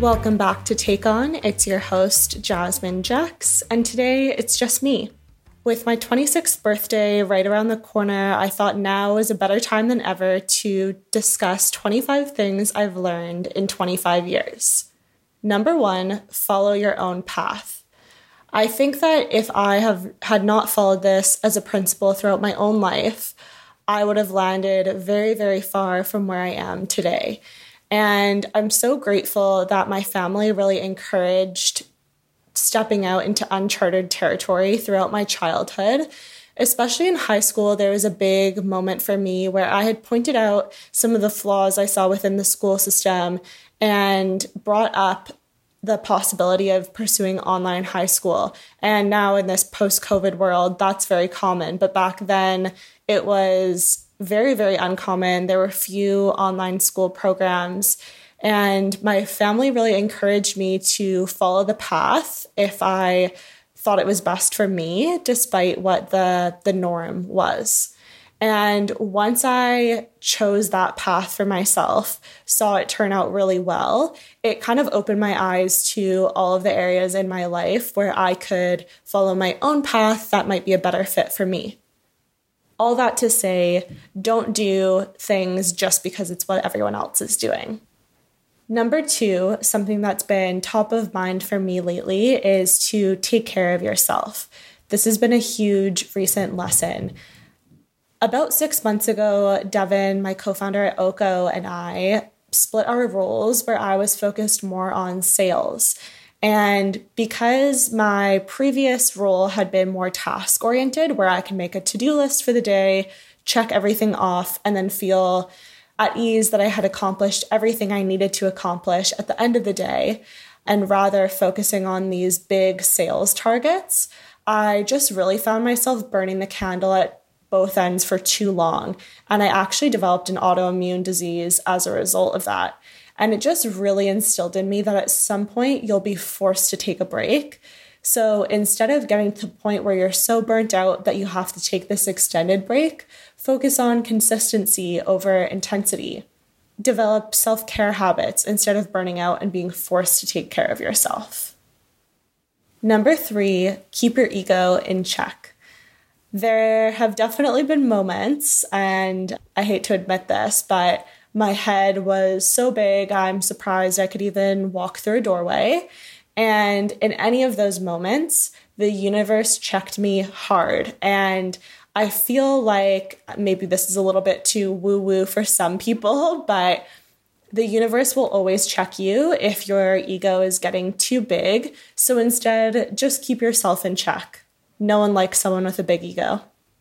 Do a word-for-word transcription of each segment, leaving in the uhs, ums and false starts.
Welcome back to Take On. It's your host, Jasmine Jax, and today it's just me. With my twenty-sixth birthday right around the corner, I thought now is a better time than ever to discuss twenty-five things I've learned in twenty-five years. Number one, follow your own path. I think that if I have had not followed this as a principle throughout my own life, I would have landed very, very far from where I am today. And I'm so grateful that my family really encouraged stepping out into uncharted territory throughout my childhood. Especially in high school, there was a big moment for me where I had pointed out some of the flaws I saw within the school system and brought up the possibility of pursuing online high school. And now in this post-COVID world, that's very common. But back then, it was very, very uncommon. There were few online school programs, and my family really encouraged me to follow the path if I thought it was best for me, despite what the, the norm was. And once I chose that path for myself, saw it turn out really well, it kind of opened my eyes to all of the areas in my life where I could follow my own path that might be a better fit for me. All that to say, don't do things just because it's what everyone else is doing. Number two, something that's been top of mind for me lately is to take care of yourself. This has been a huge recent lesson. About six months ago, Devin, my co-founder at Oko, and I split our roles where I was focused more on sales. And because my previous role had been more task-oriented, where I can make a to-do list for the day, check everything off, and then feel at ease that I had accomplished everything I needed to accomplish at the end of the day, and rather focusing on these big sales targets, I just really found myself burning the candle at both ends for too long. And I actually developed an autoimmune disease as a result of that. And it just really instilled in me that at some point you'll be forced to take a break. So instead of getting to the point where you're so burnt out that you have to take this extended break, focus on consistency over intensity. Develop self-care habits instead of burning out and being forced to take care of yourself. Number three, keep your ego in check. There have definitely been moments, and I hate to admit this, but my head was so big, I'm surprised I could even walk through a doorway. And in any of those moments, the universe checked me hard. And I feel like maybe this is a little bit too woo-woo for some people, but the universe will always check you if your ego is getting too big. So instead, just keep yourself in check. No one likes someone with a big ego.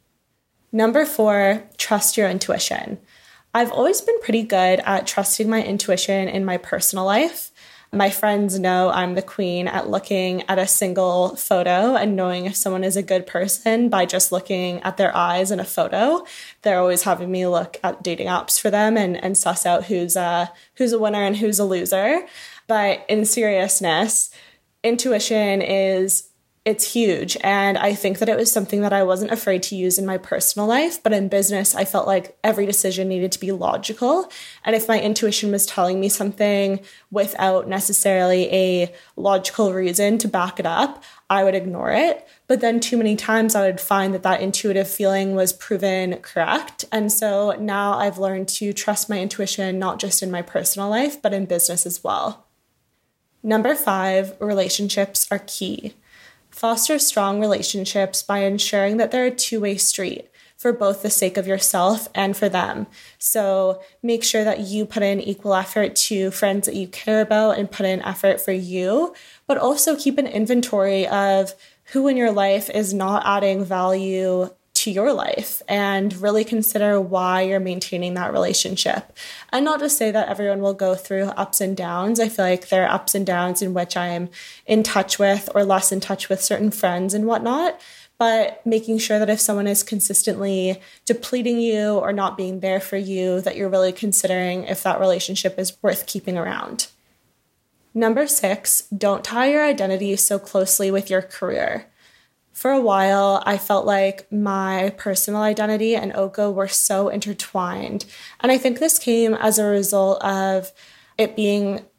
Number four, trust your intuition. I've always been pretty good at trusting my intuition in my personal life. My friends know I'm the queen at looking at a single photo and knowing if someone is a good person by just looking at their eyes in a photo. They're always having me look at dating apps for them and, and suss out who's a, who's a winner and who's a loser. But in seriousness, intuition is It's huge. And I think that it was something that I wasn't afraid to use in my personal life. But in business, I felt like every decision needed to be logical. And if my intuition was telling me something without necessarily a logical reason to back it up, I would ignore it. But then too many times I would find that that intuitive feeling was proven correct. And so now I've learned to trust my intuition, not just in my personal life, but in business as well. Number five, relationships are key. Foster strong relationships by ensuring that they're a two-way street for both the sake of yourself and for them. So make sure that you put in equal effort to friends that you care about and put in effort for you, but also keep an inventory of who in your life is not adding value to your life and really consider why you're maintaining that relationship. And not to say that everyone will go through ups and downs. I feel like there are ups and downs in which I am in touch with or less in touch with certain friends and whatnot. But making sure that if someone is consistently depleting you or not being there for you, that you're really considering if that relationship is worth keeping around. Number six, don't tie your identity so closely with your career. For a while, I felt like my personal identity and Oko were so intertwined. And I think this came as a result of it being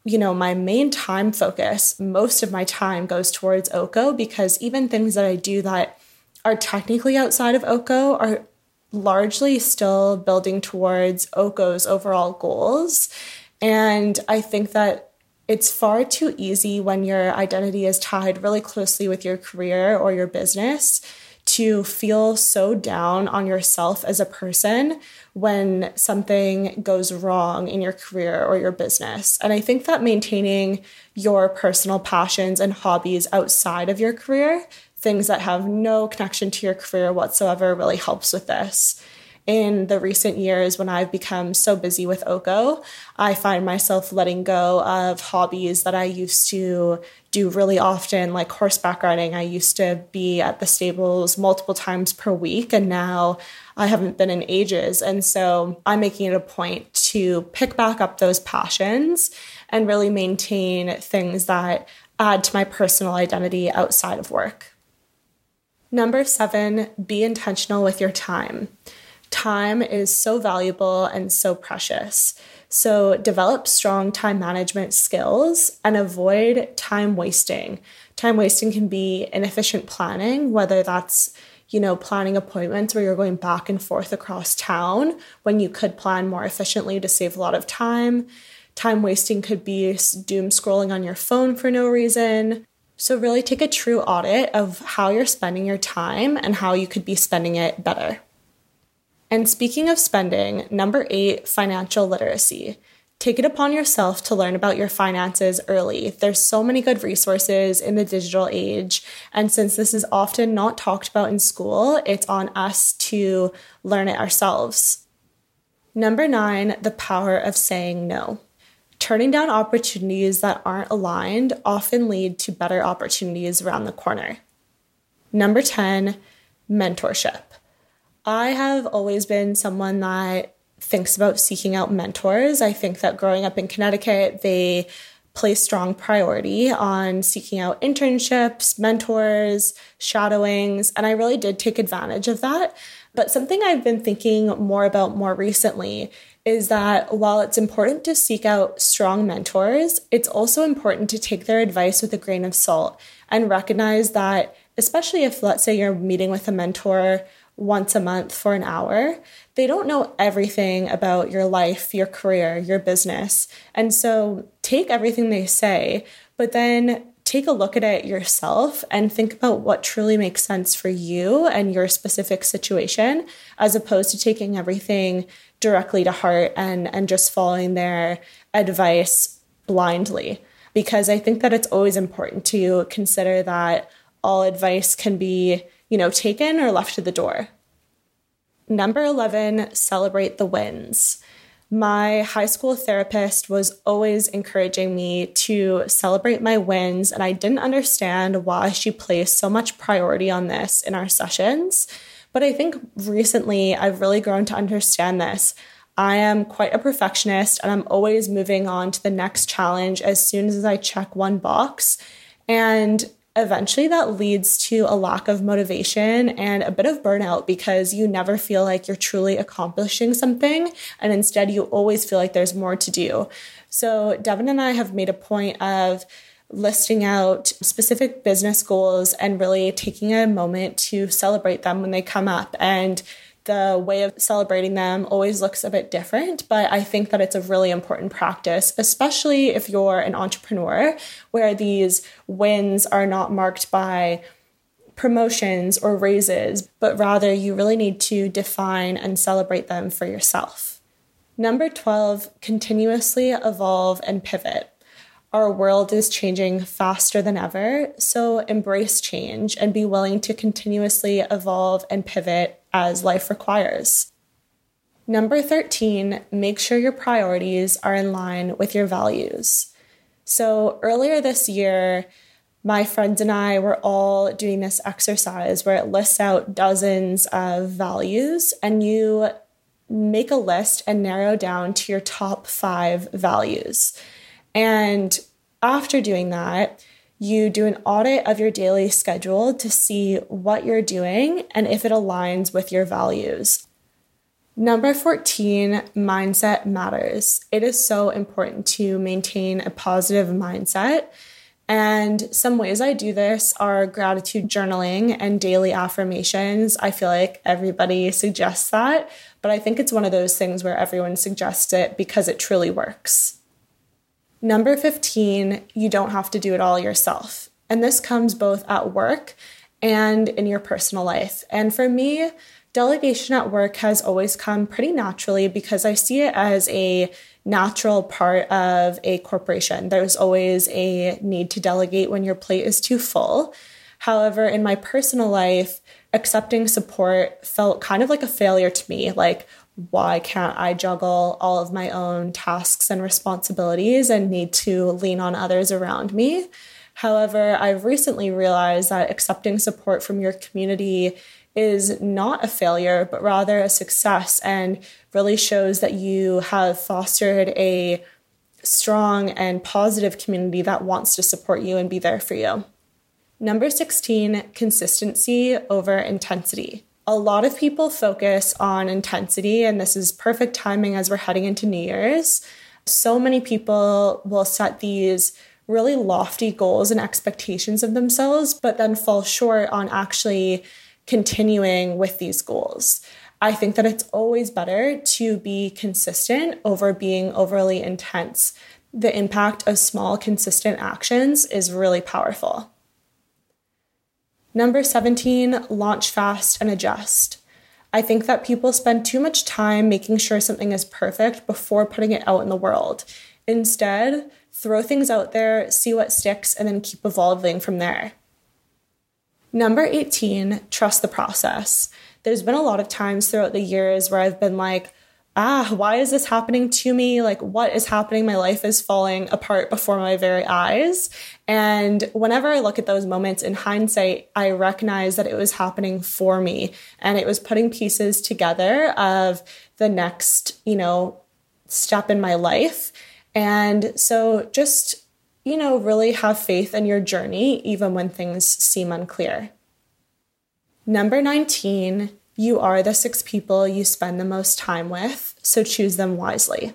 you know, my main time focus, most of my time goes towards O C O, because even things that I do that are technically outside of O C O are largely still building towards O C O's overall goals. And I think that it's far too easy when your identity is tied really closely with your career or your business to feel so down on yourself as a person when something goes wrong in your career or your business. And I think that maintaining your personal passions and hobbies outside of your career, things that have no connection to your career whatsoever, really helps with this. In the recent years, when I've become so busy with O C O, I find myself letting go of hobbies that I used to do really often, like horseback riding. I used to be at the stables multiple times per week, and now I haven't been in ages. And so I'm making it a point to pick back up those passions and really maintain things that add to my personal identity outside of work. Number seven, be intentional with your time. Time is so valuable and so precious. So develop strong time management skills and avoid time wasting. Time wasting can be inefficient planning, whether that's, you know, planning appointments where you're going back and forth across town when you could plan more efficiently to save a lot of time. Time wasting could be doom scrolling on your phone for no reason. So really take a true audit of how you're spending your time and how you could be spending it better. And speaking of spending, number eight, financial literacy. Take it upon yourself to learn about your finances early. There's so many good resources in the digital age. And since this is often not talked about in school, it's on us to learn it ourselves. Number nine, the power of saying no. Turning down opportunities that aren't aligned often lead to better opportunities around the corner. Number ten, mentorship. I have always been someone that thinks about seeking out mentors. I think that growing up in Connecticut, they place strong priority on seeking out internships, mentors, shadowings, and I really did take advantage of that. But something I've been thinking more about more recently is that while it's important to seek out strong mentors, it's also important to take their advice with a grain of salt and recognize that, especially if, let's say, you're meeting with a mentor once a month for an hour, they don't know everything about your life, your career, your business. And so take everything they say, but then take a look at it yourself and think about what truly makes sense for you and your specific situation, as opposed to taking everything directly to heart and, and just following their advice blindly. Because I think that it's always important to consider that all advice can be, you know, taken or left to the door. Number eleven, celebrate the wins. My high school therapist was always encouraging me to celebrate my wins, and I didn't understand why she placed so much priority on this in our sessions. But I think recently I've really grown to understand this. I am quite a perfectionist, and I'm always moving on to the next challenge as soon as I check one box. And eventually that leads to a lack of motivation and a bit of burnout, because you never feel like you're truly accomplishing something, and instead you always feel like there's more to do. So Devin and I have made a point of listing out specific business goals and really taking a moment to celebrate them when they come up. And the way of celebrating them always looks a bit different, but I think that it's a really important practice, especially if you're an entrepreneur, where these wins are not marked by promotions or raises, but rather you really need to define and celebrate them for yourself. Number twelve, continuously evolve and pivot. Our world is changing faster than ever, so embrace change and be willing to continuously evolve and pivot as life requires. Number thirteen, make sure your priorities are in line with your values. So earlier this year, my friends and I were all doing this exercise where it lists out dozens of values, and you make a list and narrow down to your top five values. And after doing that, you do an audit of your daily schedule to see what you're doing and if it aligns with your values. Number fourteen, mindset matters. It is so important to maintain a positive mindset. And some ways I do this are gratitude journaling and daily affirmations. I feel like everybody suggests that, but I think it's one of those things where everyone suggests it because it truly works. Number fifteen, you don't have to do it all yourself. And this comes both at work and in your personal life. And for me, delegation at work has always come pretty naturally because I see it as a natural part of a corporation. There's always a need to delegate when your plate is too full. However, in my personal life, accepting support felt kind of like a failure to me. Like, why can't I juggle all of my own tasks and responsibilities and need to lean on others around me? However, I've recently realized that accepting support from your community is not a failure, but rather a success, and really shows that you have fostered a strong and positive community that wants to support you and be there for you. Number sixteen, consistency over intensity. A lot of people focus on intensity, and this is perfect timing as we're heading into New Year's. So many people will set these really lofty goals and expectations of themselves, but then fall short on actually continuing with these goals. I think that it's always better to be consistent over being overly intense. The impact of small, consistent actions is really powerful. Number seventeen, launch fast and adjust. I think that people spend too much time making sure something is perfect before putting it out in the world. Instead, throw things out there, see what sticks, and then keep evolving from there. Number eighteen, trust the process. There's been a lot of times throughout the years where I've been like, ah, why is this happening to me? Like, what is happening? My life is falling apart before my very eyes. And whenever I look at those moments in hindsight, I recognize that it was happening for me. And it was putting pieces together of the next, you know, step in my life. And so just you know, really have faith in your journey, even when things seem unclear. Number nineteen, you are the six people you spend the most time with, so choose them wisely.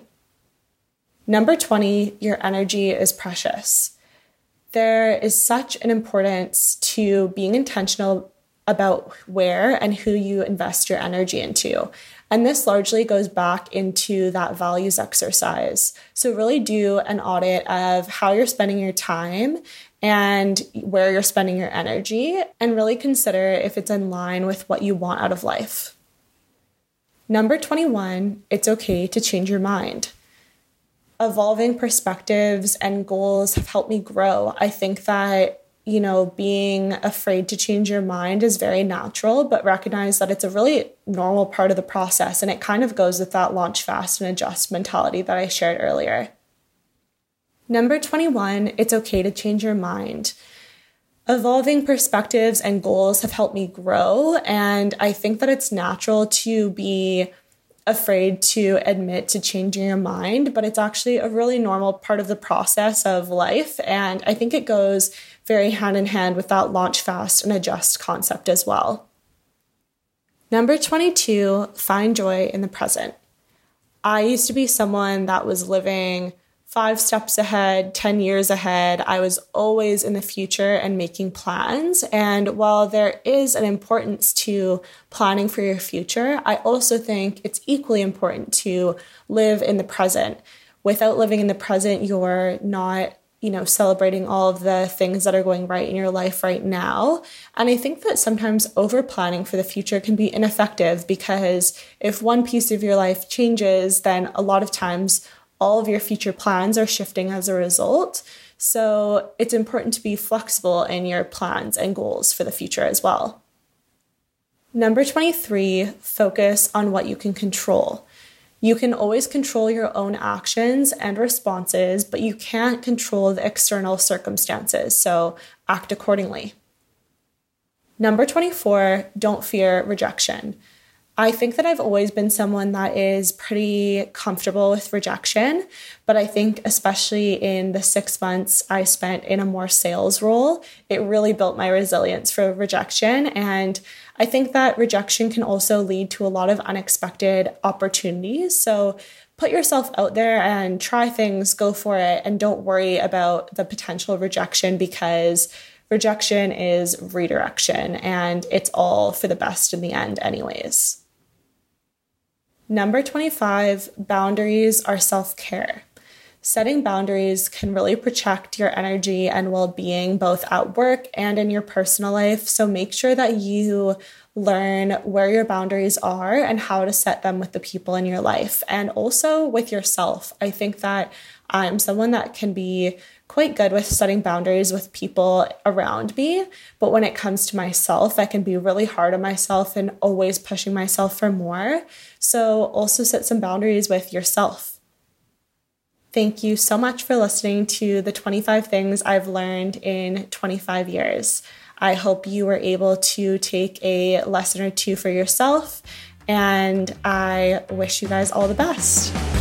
Number twenty, your energy is precious. There is such an importance to being intentional about where and who you invest your energy into. And this largely goes back into that values exercise. So really do an audit of how you're spending your time and where you're spending your energy, and really consider if it's in line with what you want out of life. Number twenty-one, it's okay to change your mind. Evolving perspectives and goals have helped me grow. I think that you know, being afraid to change your mind is very natural, but recognize that it's a really normal part of the process. And it kind of goes with that launch fast and adjust mentality that I shared earlier. Number twenty-one, it's okay to change your mind. Evolving perspectives and goals have helped me grow. And I think that it's natural to be afraid to admit to changing your mind, but it's actually a really normal part of the process of life. And I think it goes very hand in hand with that launch fast and adjust concept as well. Number twenty-two, find joy in the present. I used to be someone that was living five steps ahead, ten years ahead. I was always in the future and making plans. And while there is an importance to planning for your future, I also think it's equally important to live in the present. Without living in the present, you're not, you know, celebrating all of the things that are going right in your life right now. And I think that sometimes over planning for the future can be ineffective, because if one piece of your life changes, then a lot of times all of your future plans are shifting as a result. So it's important to be flexible in your plans and goals for the future as well. Number twenty-three, focus on what you can control. You can always control your own actions and responses, but you can't control the external circumstances, so act accordingly. Number twenty-four, don't fear rejection. I think that I've always been someone that is pretty comfortable with rejection, but I think especially in the six months I spent in a more sales role, it really built my resilience for rejection. And I think that rejection can also lead to a lot of unexpected opportunities. So put yourself out there and try things, go for it, and don't worry about the potential rejection, because rejection is redirection and it's all for the best in the end anyways. Number twenty-five, boundaries are self-care. Setting boundaries can really protect your energy and well-being both at work and in your personal life. So make sure that you learn where your boundaries are and how to set them with the people in your life and also with yourself. I think that I'm someone that can be quite good with setting boundaries with people around me. But when it comes to myself, I can be really hard on myself and always pushing myself for more. So also set some boundaries with yourself. Thank you so much for listening to the twenty-five things I've learned in twenty-five years. I hope you were able to take a lesson or two for yourself, and I wish you guys all the best.